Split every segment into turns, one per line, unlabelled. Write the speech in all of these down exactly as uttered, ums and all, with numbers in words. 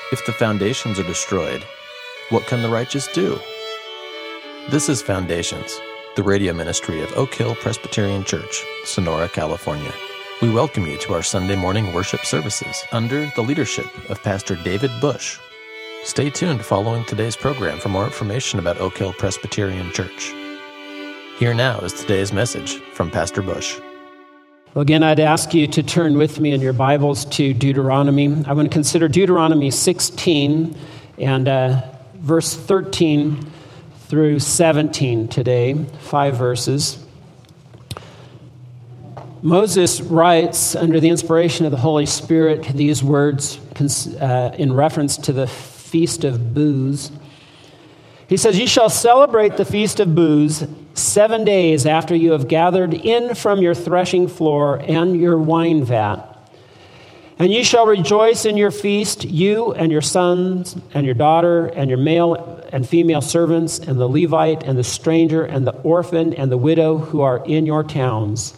If the foundations are destroyed, what can the righteous do? This is Foundations, the radio ministry of Oak Hill Presbyterian Church, Sonora, California. We welcome you to our Sunday morning worship services under the leadership of Pastor David Bush. Stay tuned following today's program for more information about Oak Hill Presbyterian Church. Here now is today's message from Pastor Bush.
Well, again, I'd ask you to turn with me in your Bibles to Deuteronomy. I want to consider Deuteronomy sixteen and uh, verse thirteen through seventeen today, five verses. Moses writes under the inspiration of the Holy Spirit these words uh, in reference to the Feast of Booths. He says, "You shall celebrate the Feast of Booths seven days after you have gathered in from your threshing floor and your wine vat. And you shall rejoice in your feast, you and your sons and your daughter and your male and female servants and the Levite and the stranger and the orphan and the widow who are in your towns.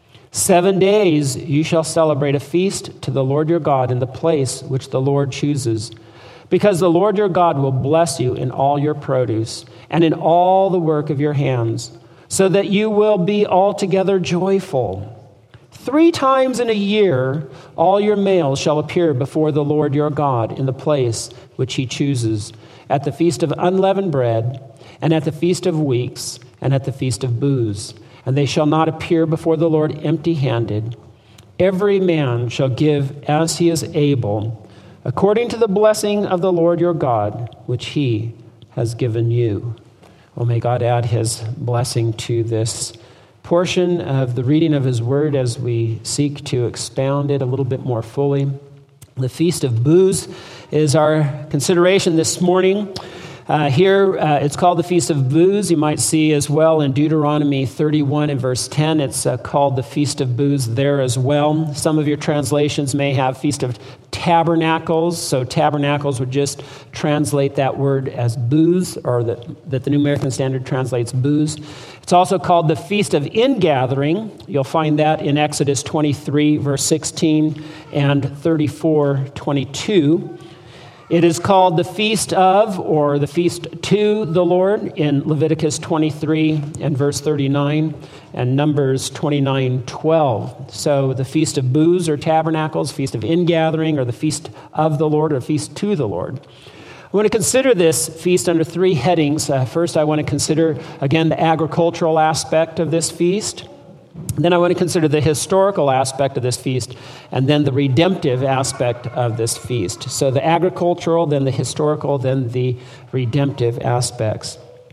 Seven days you shall celebrate a feast to the Lord your God in the place which the Lord chooses. Because the Lord your God will bless you in all your produce and in all the work of your hands, so that you will be altogether joyful. Three times in a year, all your males shall appear before the Lord your God in the place which he chooses, at the feast of unleavened bread, and at the feast of weeks, and at the feast of booths. And they shall not appear before the Lord empty-handed. Every man shall give as he is able, according to the blessing of the Lord your God, which he has given you." Well, may God add his blessing to this portion of the reading of his word as we seek to expound it a little bit more fully. The Feast of Booths is our consideration this morning. Uh, here, uh, it's called the Feast of Booths. You might see as well in Deuteronomy thirty-one and verse ten, it's uh, called the Feast of Booths there as well. Some of your translations may have Feast of Tabernacles, so tabernacles would just translate that word as booths, or that, that the New American Standard translates booths. It's also called the Feast of Ingathering. You'll find that in Exodus twenty-three, verse sixteen, and thirty-four, twenty-two. It is called the Feast of, or the Feast to the Lord in Leviticus twenty-three and verse thirty-nine and Numbers twenty-nine, twelve. So the Feast of Booths or Tabernacles, Feast of Ingathering, or the Feast of the Lord or Feast to the Lord. I want to consider this feast under three headings. Uh, first, I want to consider, again, the agricultural aspect of this feast. Then I want to consider the historical aspect of this feast, and then the redemptive aspect of this feast. So the agricultural, then the historical, then the redemptive aspects.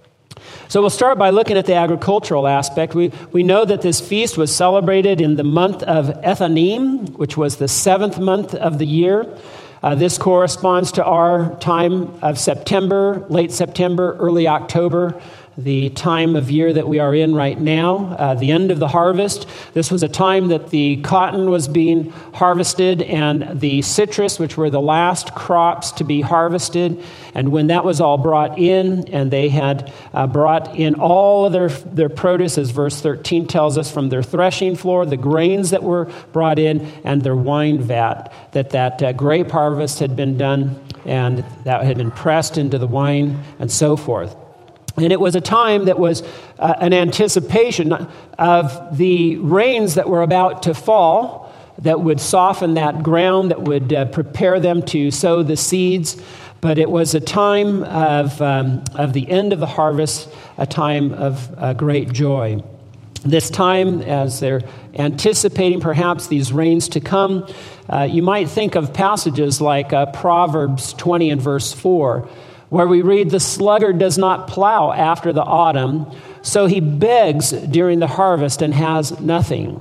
So we'll start by looking at the agricultural aspect. We, we know that this feast was celebrated in the month of Ethanim, which was the seventh month of the year. Uh, this corresponds to our time of September, late September, early October, the time of year that we are in right now, uh, the end of the harvest. This was a time that the cotton was being harvested and the citrus, which were the last crops to be harvested. And when that was all brought in, and they had uh, brought in all of their, their produce, as verse thirteen tells us, from their threshing floor, the grains that were brought in, and their wine vat, that that uh, grape harvest had been done, and that had been pressed into the wine, and so forth. And it was a time that was uh, an anticipation of the rains that were about to fall, that would soften that ground, that would uh, prepare them to sow the seeds. But it was a time of, um, of the end of the harvest, a time of uh, great joy. This time, as they're anticipating perhaps these rains to come, uh, you might think of passages like uh, Proverbs twenty and verse four, where we read, "The sluggard does not plow after the autumn, so he begs during the harvest and has nothing."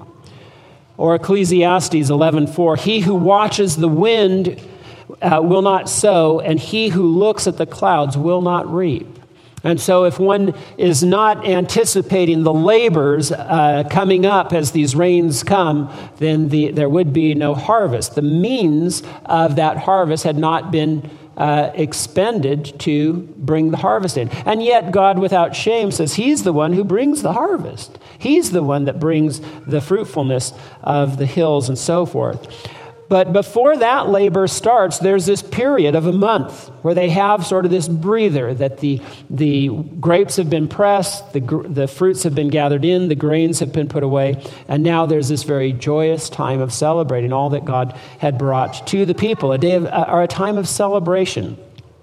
Or Ecclesiastes eleven four, "He who watches the wind uh, will not sow, and he who looks at the clouds will not reap." And so if one is not anticipating the labors uh, coming up as these rains come, then the, there would be no harvest. The means of that harvest had not been uh, expended to bring the harvest in. And yet God, without shame, says he's the one who brings the harvest. He's the one that brings the fruitfulness of the hills and so forth. But before that labor starts, there's this period of a month where they have sort of this breather that the, the grapes have been pressed, the, the fruits have been gathered in, the grains have been put away, and now there's this very joyous time of celebrating all that God had brought to the people, a day of, or a time of celebration.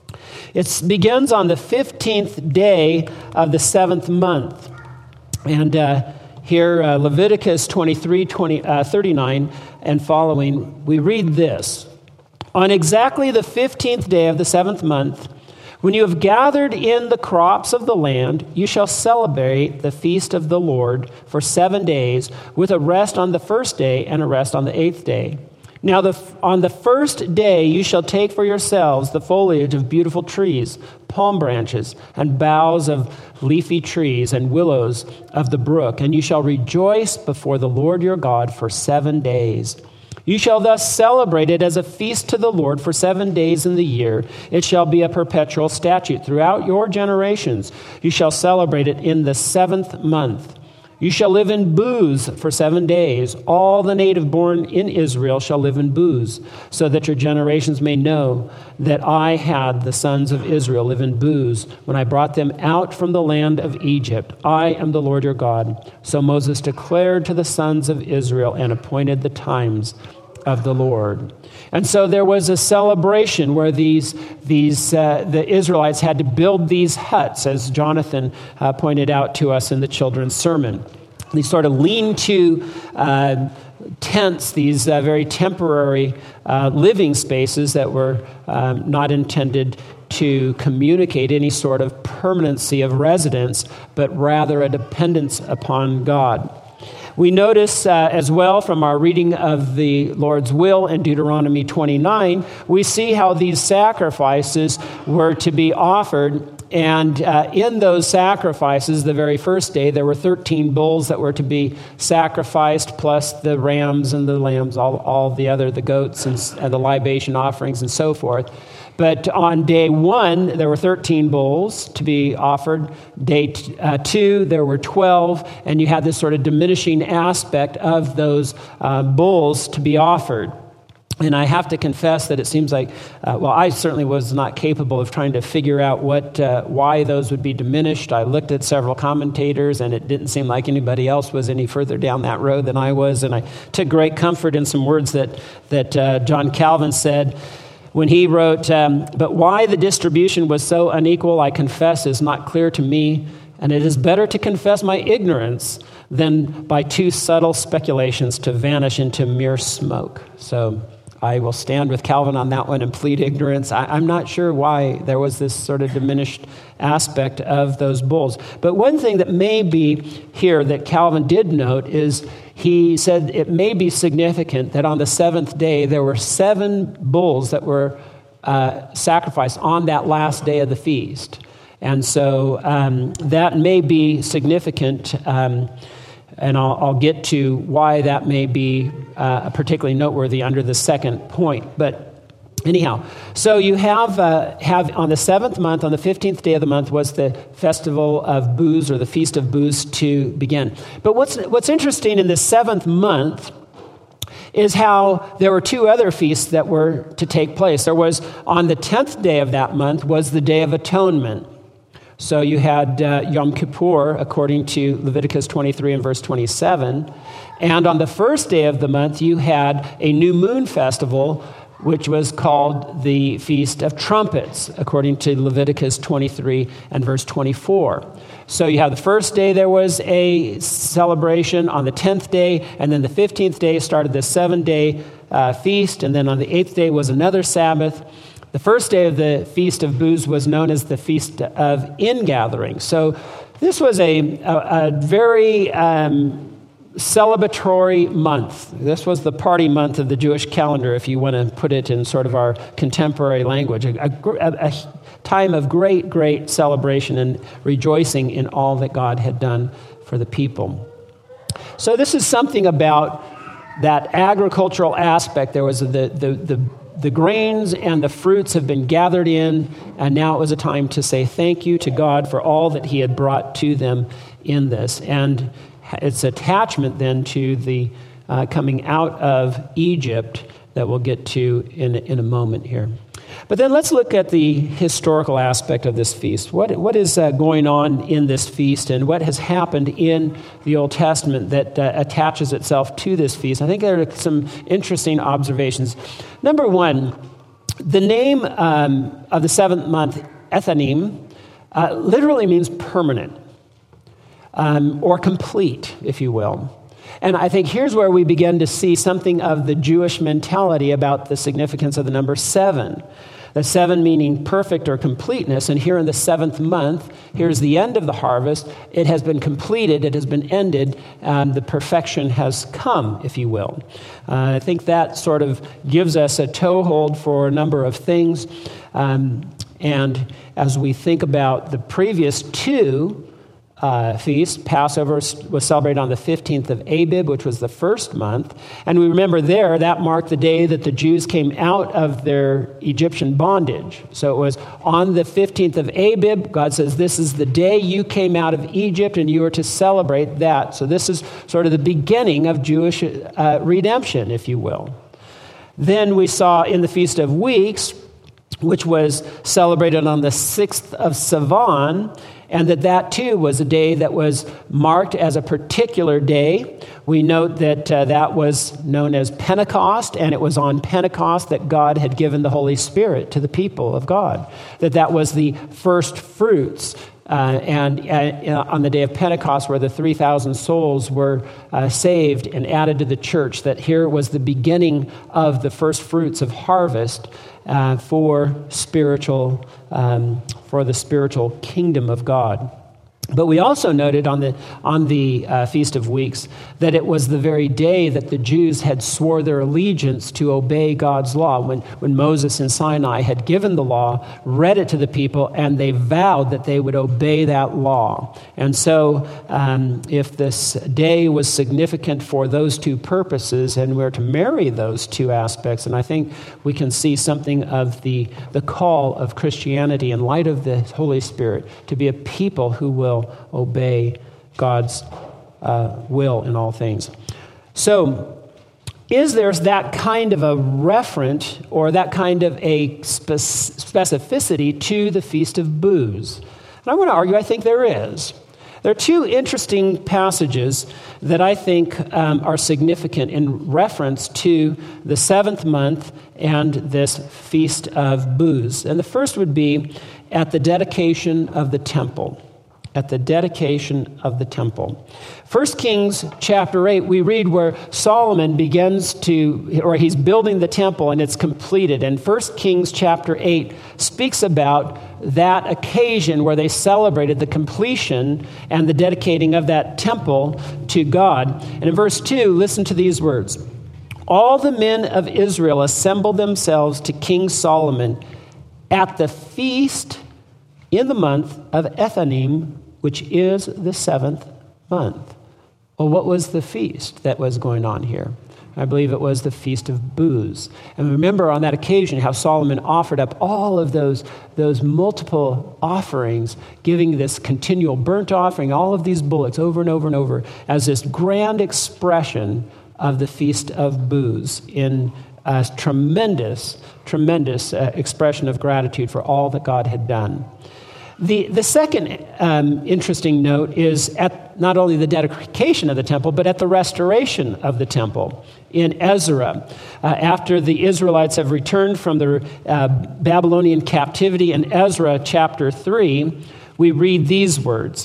It begins on the fifteenth day of the seventh month. And uh, here, uh, Leviticus twenty-three, twenty, uh, thirty-nine and following, we read this. On exactly the fifteenth day of the seventh month, when you have gathered in the crops of the land, you shall celebrate the feast of the Lord for seven days, with a rest on the first day and a rest on the eighth day. Now, the, on the first day you shall take for yourselves the foliage of beautiful trees, palm branches, and boughs of leafy trees, and willows of the brook, and you shall rejoice before the Lord your God for seven days. You shall thus celebrate it as a feast to the Lord for seven days in the year. It shall be a perpetual statute throughout your generations. You shall celebrate it in the seventh month. You shall live in booths for seven days. All the native born in Israel shall live in booths, so that your generations may know that I had the sons of Israel live in booths when I brought them out from the land of Egypt. I am the Lord your God. So Moses declared to the sons of Israel and appointed the times of the Lord. And so there was a celebration where these, these uh, the Israelites had to build these huts, as Jonathan uh, pointed out to us in the children's sermon. These sort of lean-to uh, tents, these uh, very temporary uh, living spaces that were um, not intended to communicate any sort of permanency of residence, but rather a dependence upon God. We notice uh, as well from our reading of the Lord's will in Deuteronomy twenty-nine, we see how these sacrifices were to be offered. And uh, in those sacrifices, the very first day, there were thirteen bulls that were to be sacrificed, plus the rams and the lambs, all, all the other, the goats and, and the libation offerings and so forth. But on day one, there were thirteen bulls to be offered. Day t- uh, two, there were twelve, and you had this sort of diminishing aspect of those uh, bulls to be offered. And I have to confess that it seems like, uh, well, I certainly was not capable of trying to figure out what, uh, why those would be diminished. I looked at several commentators, and it didn't seem like anybody else was any further down that road than I was. And I took great comfort in some words that, that uh, John Calvin said when he wrote, um, but why the distribution was so unequal, I confess, is not clear to me, and it is better to confess my ignorance than by too subtle speculations to vanish into mere smoke. So I will stand with Calvin on that one and plead ignorance. I, I'm not sure why there was this sort of diminished aspect of those bulls. But one thing that may be here that Calvin did note is he said it may be significant that on the seventh day there were seven bulls that were uh, sacrificed on that last day of the feast. And so um, that may be significant. Um, And I'll, I'll get to why that may be uh, particularly noteworthy under the second point. But anyhow, so you have uh, have on the seventh month, on the fifteenth day of the month, was the festival of booths, or the feast of booths, to begin. But what's what's interesting in the seventh month is how there were two other feasts that were to take place. There was, on the tenth day of that month, was the Day of Atonement. So you had uh, Yom Kippur, according to Leviticus twenty-three and verse twenty-seven. And on the first day of the month, you had a new moon festival, which was called the Feast of Trumpets, according to Leviticus twenty-three and verse twenty-four. So you have the first day, there was a celebration. On the tenth day, and then the fifteenth day started the seven-day uh, feast, and then on the eighth day was another Sabbath. The first day of the Feast of Booths was known as the Feast of Ingathering. So this was a, a, a very um, celebratory month. This was the party month of the Jewish calendar, if you want to put it in sort of our contemporary language. A, a, a time of great, great celebration and rejoicing in all that God had done for the people. So this is something about that agricultural aspect. There was the the the The grains and the fruits have been gathered in, and now it was a time to say thank you to God for all that he had brought to them in this. And its attachment then to the uh, coming out of Egypt that we'll get to in, in a moment here. But then let's look at the historical aspect of this feast. What, what is uh, going on in this feast, and what has happened in the Old Testament that uh, attaches itself to this feast? I think there are some interesting observations. Number one, the name um, of the seventh month, Ethanim, uh, literally means permanent, um, or complete, if you will. And I think here's where we begin to see something of the Jewish mentality about the significance of the number seven. The seven meaning perfect or completeness. And here in the seventh month, here's the end of the harvest. It has been completed. It has been ended. Um, the perfection has come, if you will. Uh, I think that sort of gives us a toehold for a number of things. Um, and as we think about the previous two Uh, feast, Passover was celebrated on the fifteenth of Abib, which was the first month. And we remember there, that marked the day that the Jews came out of their Egyptian bondage. So it was on the fifteenth of Abib. God says, this is the day you came out of Egypt, and you are to celebrate that. So this is sort of the beginning of Jewish uh, redemption, if you will. Then we saw in the Feast of Weeks, which was celebrated on the sixth of Sivan, and that that too was a day that was marked as a particular day. We note that uh, that was known as Pentecost, and it was on Pentecost that God had given the Holy Spirit to the people of God. That that was the first fruits. Uh, and uh, on the day of Pentecost, where the three thousand souls were uh, saved and added to the church, that here was the beginning of the first fruits of harvest uh, for spiritual, um, for the spiritual kingdom of God. But we also noted on the on the uh, Feast of Weeks that it was the very day that the Jews had swore their allegiance to obey God's law. When, when Moses in Sinai had given the law, read it to the people, and they vowed that they would obey that law. And so um, if this day was significant for those two purposes, and we're to marry those two aspects, and I think we can see something of the, the call of Christianity in light of the Holy Spirit to be a people who will obey God's uh, will in all things. So, is there that kind of a referent or that kind of a spe- specificity to the Feast of Booths? And I want to argue I think there is. There are two interesting passages that I think um, are significant in reference to the seventh month and this Feast of Booths. And the first would be at the dedication of the temple. At the dedication of the temple. First Kings chapter eight, we read where Solomon begins to, or he's building the temple and it's completed. And First Kings chapter eight speaks about that occasion where they celebrated the completion and the dedicating of that temple to God. And in verse two, listen to these words. All the men of Israel assembled themselves to King Solomon at the feast in the month of Ethanim, which is the seventh month. Well, what was the feast that was going on here? I believe it was the Feast of Booths. And remember on that occasion how Solomon offered up all of those, those multiple offerings, giving this continual burnt offering, all of these bullocks over and over and over, as this grand expression of the Feast of Booths in a tremendous, tremendous uh, expression of gratitude for all that God had done. The, the second um, interesting note is at not only the dedication of the temple, but at the restoration of the temple in Ezra. Uh, after the Israelites have returned from their uh, Babylonian captivity in Ezra chapter three, we read these words.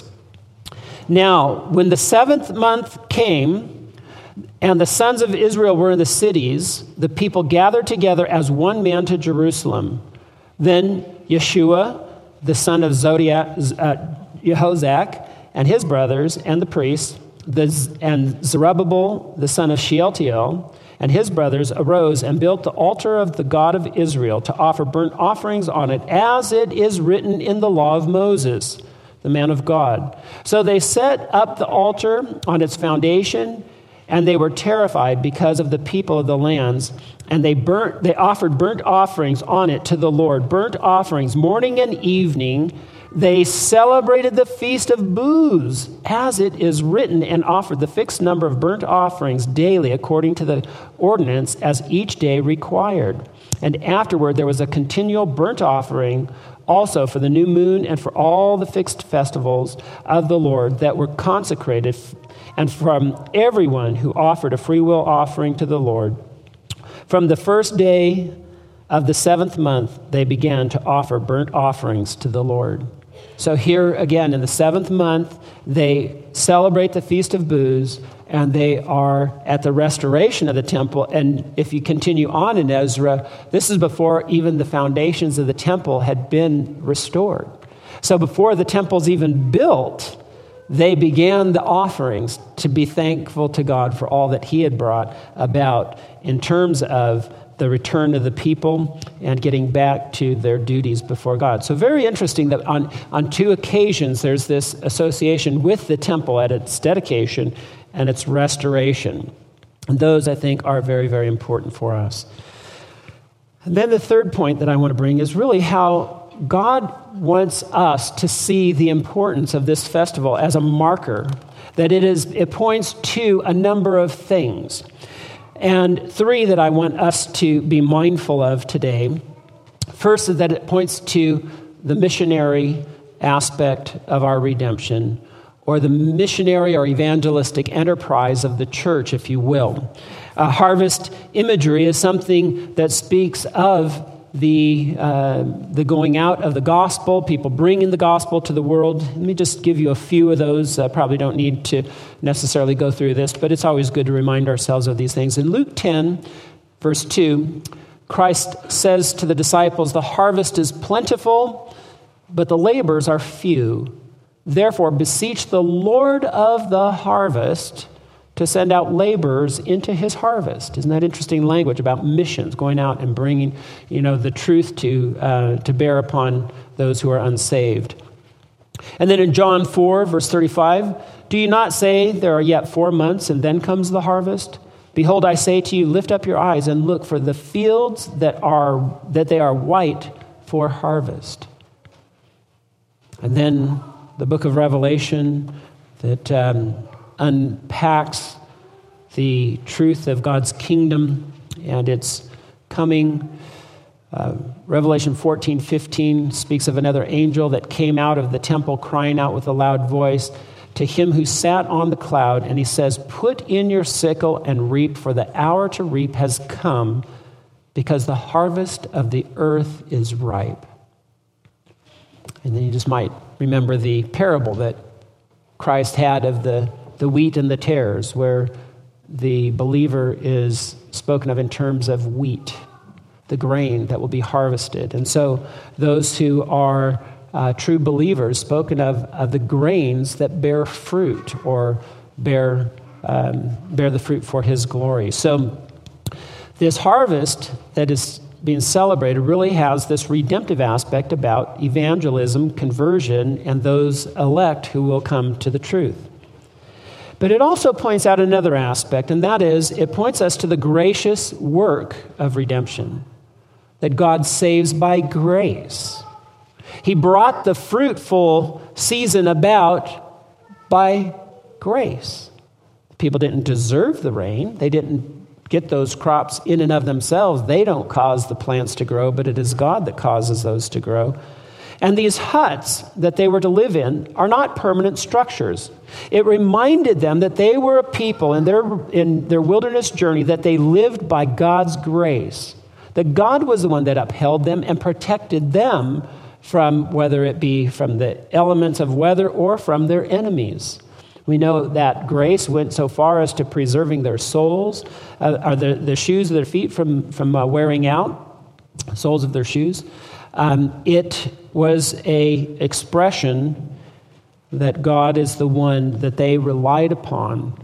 Now, when the seventh month came, and the sons of Israel were in the cities, the people gathered together as one man to Jerusalem. Then Yeshua, the son of Zodiac, uh, Jehozadak, and his brothers, and the priests, the, and Zerubbabel, the son of Shealtiel, and his brothers arose and built the altar of the God of Israel to offer burnt offerings on it, as it is written in the law of Moses, the man of God. So they set up the altar on its foundation, and they were terrified because of the people of the lands, and they burnt. They offered burnt offerings on it to the Lord, burnt offerings morning and evening, They celebrated the Feast of Booths, as it is written, and offered the fixed number of burnt offerings daily according to the ordinance as each day required. And afterward there was a continual burnt offering also for the new moon and for all the fixed festivals of the Lord that were consecrated, and from everyone who offered a freewill offering to the Lord. From the first day of the seventh month, they began to offer burnt offerings to the Lord. So here again, in the seventh month, they celebrate the Feast of Booths, and they are at the restoration of the temple. And if you continue on in Ezra, this is before even the foundations of the temple had been restored. So before the temple's even built, they began the offerings to be thankful to God for all that he had brought about in terms of the return of the people and getting back to their duties before God. So very interesting that on, on two occasions there's this association with the temple at its dedication and its restoration. And those, I think, are very, very important for us. And then the third point that I want to bring is really how God wants us to see the importance of this festival as a marker, that it is it points to a number of things. And three that I want us to be mindful of today. First is that it points to the missionary aspect of our redemption, or the missionary or evangelistic enterprise of the church, if you will. Uh, harvest imagery is something that speaks of the uh, the going out of the gospel, people bringing the gospel to the world. Let me just give you a few of those. I probably don't need to necessarily go through this, but it's always good to remind ourselves of these things. In Luke ten, verse two, Christ says to the disciples, "The harvest is plentiful, but the laborers are few. Therefore, beseech the Lord of the harvest to send out laborers into his harvest." Isn't that interesting language about missions, going out and bringing, you know, the truth to uh, to bear upon those who are unsaved? And then in John four, verse thirty-five, "Do you not say there are yet four months and then comes the harvest? Behold, I say to you, lift up your eyes and look, for the fields that are that they are white for harvest." And then the book of Revelation that um, unpacks the truth of God's kingdom and its coming. Uh, Revelation fourteen fifteen speaks of another angel that came out of the temple crying out with a loud voice to him who sat on the cloud, and he says, "Put in your sickle and reap, for the hour to reap has come, because the harvest of the earth is ripe." And then you just might remember the parable that Christ had of the the wheat and the tares, where the believer is spoken of in terms of wheat, the grain that will be harvested. And so those who are uh, true believers, spoken of, of the grains that bear fruit or bear, um, bear the fruit for his glory. So this harvest that is being celebrated really has this redemptive aspect about evangelism, conversion, and those elect who will come to the truth. But it also points out another aspect, and that is it points us to the gracious work of redemption, that God saves by grace. He brought the fruitful season about by grace. People didn't deserve the rain. They didn't get those crops in and of themselves. They don't cause the plants to grow, but it is God that causes those to grow. And these huts that they were to live in are not permanent structures. It reminded them that they were a people in their, in their wilderness journey, that they lived by God's grace, that God was the one that upheld them and protected them from, whether it be from the elements of weather or from their enemies. We know that grace went so far as to preserving their souls, uh, or the, the shoes of their feet from, from uh, wearing out, soles of their shoes. Um, it was a expression that God is the one that they relied upon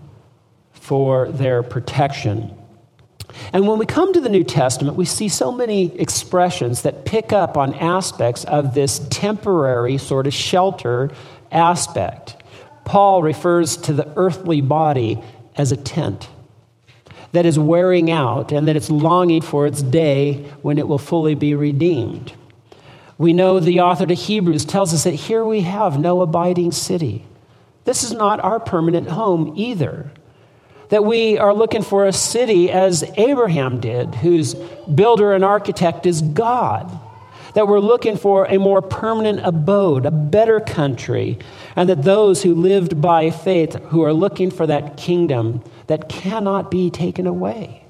for their protection. And when we come to the New Testament, we see so many expressions that pick up on aspects of this temporary sort of shelter aspect. Paul refers to the earthly body as a tent that is wearing out and that it's longing for its day when it will fully be redeemed. We know the author to Hebrews tells us that here we have no abiding city. This is not our permanent home either. That we are looking for a city as Abraham did, whose builder and architect is God. That we're looking for a more permanent abode, a better country, and that those who lived by faith, who are looking for that kingdom that cannot be taken away.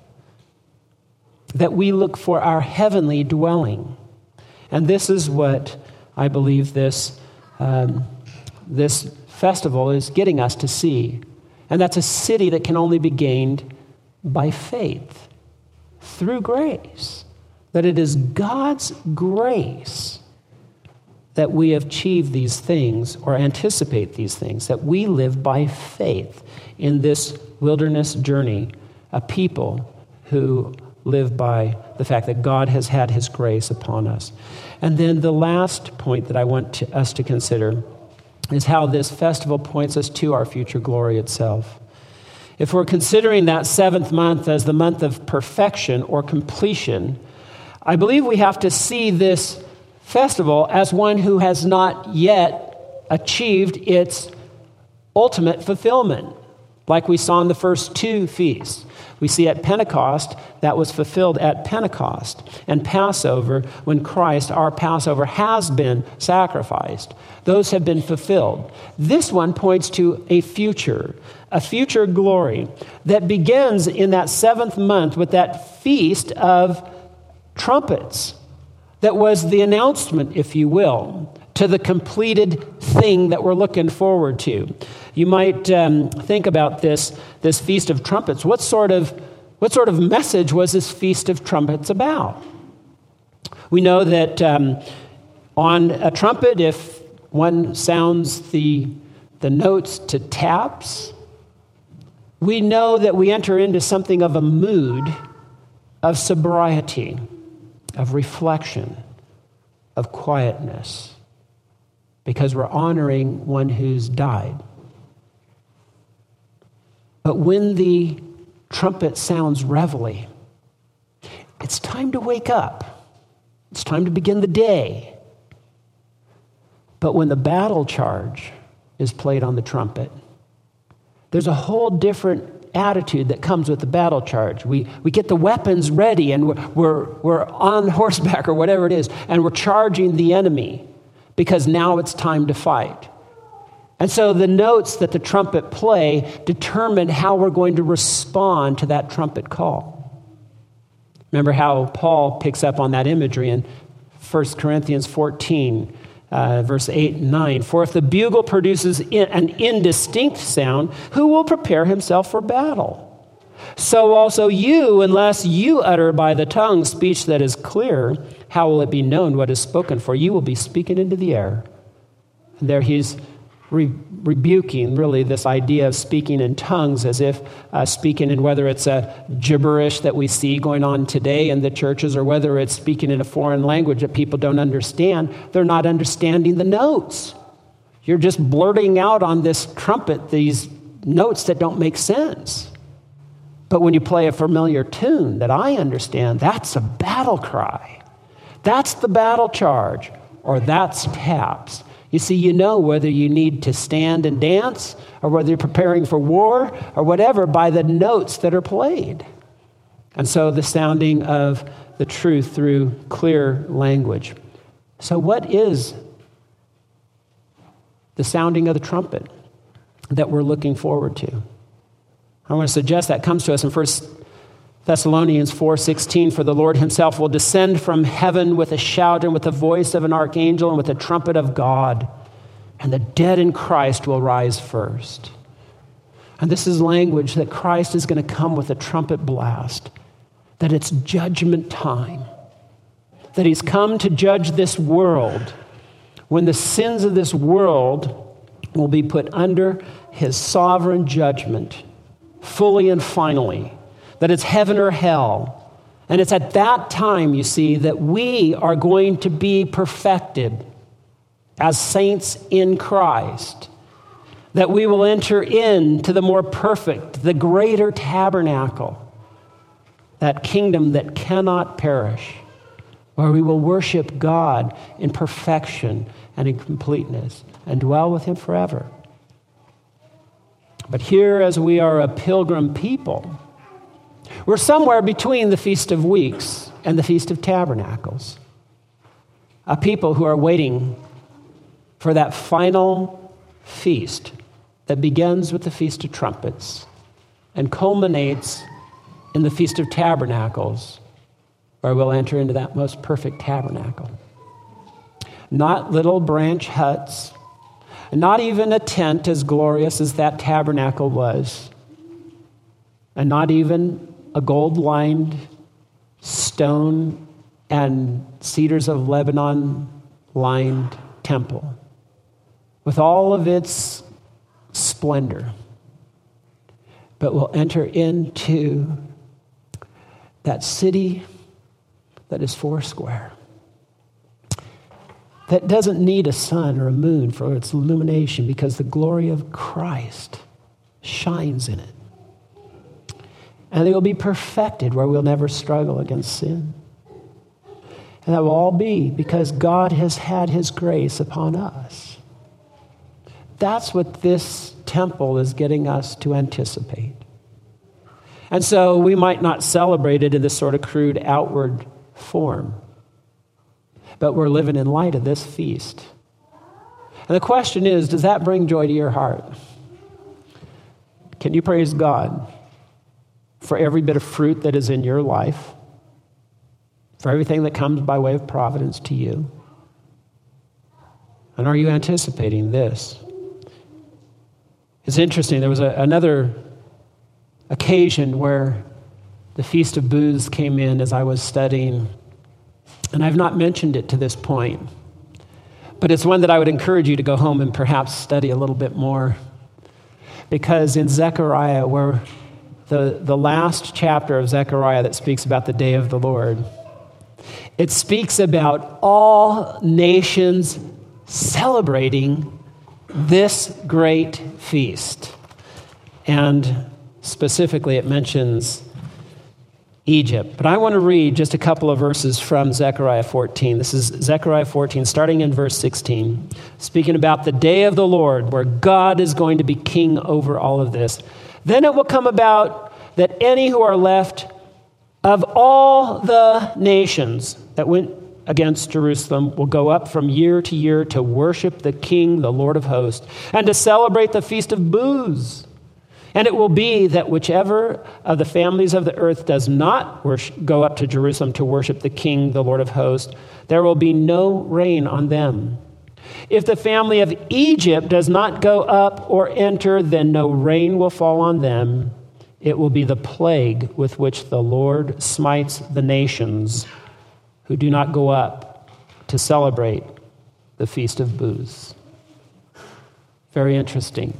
That we look for our heavenly dwelling. And this is what I believe this, um, this festival is getting us to see. And that's a city that can only be gained by faith, through grace. That it is God's grace that we achieve these things or anticipate these things, that we live by faith in this wilderness journey, a people who live by the fact that God has had his grace upon us. And then the last point that I want to, us to consider is how this festival points us to our future glory itself. If we're considering that seventh month as the month of perfection or completion, I believe we have to see this festival as one who has not yet achieved its ultimate fulfillment, like we saw in the first two feasts. We see at Pentecost, that was fulfilled at Pentecost. And Passover, when Christ, our Passover, has been sacrificed. Those have been fulfilled. This one points to a future, a future glory that begins in that seventh month with that feast of trumpets. That was the announcement, if you will, to the completed thing that we're looking forward to. You might um, think about this, this Feast of Trumpets. What sort of, what sort of message was this Feast of Trumpets about? We know that um, on a trumpet, if one sounds the, the notes to taps, we know that we enter into something of a mood of sobriety, of reflection, of quietness, because we're honoring one who's died. But when the trumpet sounds reveille, it's time to wake up. It's time to begin the day. But when the battle charge is played on the trumpet, there's a whole different attitude that comes with the battle charge. We we get the weapons ready, and we're, we're, we're on horseback or whatever it is, and we're charging the enemy because now it's time to fight. And so the notes that the trumpet play determine how we're going to respond to that trumpet call. Remember how Paul picks up on that imagery in First Corinthians fourteen, uh, verse eight and nine. For if the bugle produces an indistinct sound, who will prepare himself for battle? So also you, unless you utter by the tongue speech that is clear, how will it be known what is spoken? For you will be speaking into the air. And there he's Re- rebuking really this idea of speaking in tongues, as if uh, speaking in whether it's a gibberish that we see going on today in the churches, or whether it's speaking in a foreign language that people don't understand. They're not understanding the notes. You're just blurting out on this trumpet these notes that don't make sense. But when you play a familiar tune that I understand, that's a battle cry. That's the battle charge, or that's taps. You see, you know whether you need to stand and dance, or whether you're preparing for war, or whatever, by the notes that are played. And so the sounding of the truth through clear language. So what is the sounding of the trumpet that we're looking forward to? I want to suggest that comes to us in First Thessalonians four sixteen, for the Lord himself will descend from heaven with a shout and with the voice of an archangel and with the trumpet of God, and the dead in Christ will rise first. And this is language that Christ is going to come with a trumpet blast, that it's judgment time, that he's come to judge this world, when the sins of this world will be put under his sovereign judgment, fully and finally. That it's heaven or hell. And it's at that time, you see, that we are going to be perfected as saints in Christ. That we will enter into the more perfect, the greater tabernacle, that kingdom that cannot perish, where we will worship God in perfection and in completeness and dwell with him forever. But here, as we are a pilgrim people, we're somewhere between the Feast of Weeks and the Feast of Tabernacles. A people who are waiting for that final feast that begins with the Feast of Trumpets and culminates in the Feast of Tabernacles, where we'll enter into that most perfect tabernacle. Not little branch huts, not even a tent as glorious as that tabernacle was, and not even a gold-lined stone and cedars of Lebanon lined temple with all of its splendor. But we'll enter into that city that is foursquare, that doesn't need a sun or a moon for its illumination because the glory of Christ shines in it. And they will be perfected where we'll never struggle against sin. And that will all be because God has had his grace upon us. That's what this temple is getting us to anticipate. And so we might not celebrate it in this sort of crude outward form, but we're living in light of this feast. And the question is, does that bring joy to your heart? Can you praise God for every bit of fruit that is in your life, for everything that comes by way of providence to you? And are you anticipating this? It's interesting. There was a, another occasion where the Feast of Booths came in as I was studying, and I've not mentioned it to this point, but it's one that I would encourage you to go home and perhaps study a little bit more, because in Zechariah, where the, the last chapter of Zechariah that speaks about the day of the Lord, it speaks about all nations celebrating this great feast. And specifically, it mentions Egypt. But I want to read just a couple of verses from Zechariah fourteen. This is Zechariah fourteen, starting in verse sixteen, speaking about the day of the Lord, where God is going to be king over all of this. Then it will come about that any who are left of all the nations that went against Jerusalem will go up from year to year to worship the King, the Lord of hosts, and to celebrate the Feast of Booths. And it will be that whichever of the families of the earth does not worship, go up to Jerusalem to worship the King, the Lord of hosts, there will be no rain on them. If the family of Egypt does not go up or enter, then no rain will fall on them. It will be the plague with which the Lord smites the nations who do not go up to celebrate the Feast of Booths. Very interesting.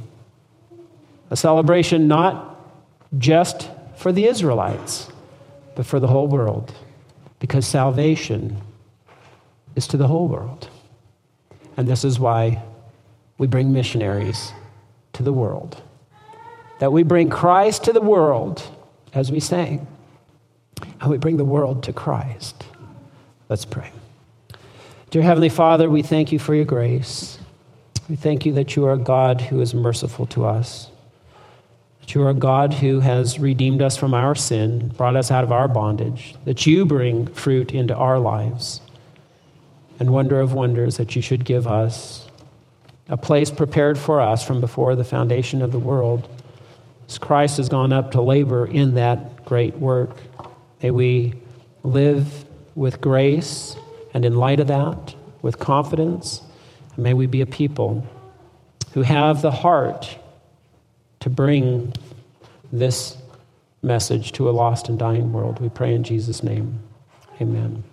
A celebration not just for the Israelites, but for the whole world, because salvation is to the whole world. And this is why we bring missionaries to the world, that we bring Christ to the world, as we sang, and we bring the world to Christ. Let's pray. Dear Heavenly Father, we thank you for your grace. We thank you that you are a God who is merciful to us, that you are a God who has redeemed us from our sin, brought us out of our bondage, that you bring fruit into our lives, and wonder of wonders, that you should give us a place prepared for us from before the foundation of the world, as Christ has gone up to labor in that great work. May we live with grace and in light of that, with confidence, and may we be a people who have the heart to bring this message to a lost and dying world. We pray in Jesus' name. Amen.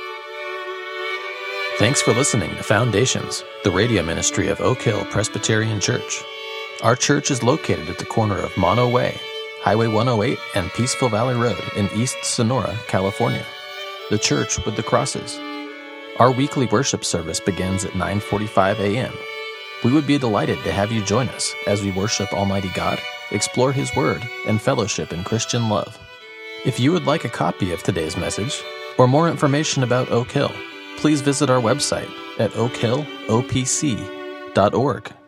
Thanks for listening to Foundations, the radio ministry of Oak Hill Presbyterian Church. Our church is located at the corner of Mono Way, Highway one oh eight, and Peaceful Valley Road in East Sonora, California. The church with the crosses. Our weekly worship service begins at nine forty-five a.m. We would be delighted to have you join us as we worship Almighty God, explore His Word, and fellowship in Christian love. If you would like a copy of today's message, or more information about Oak Hill, please visit our website at oak hill o p c dot org.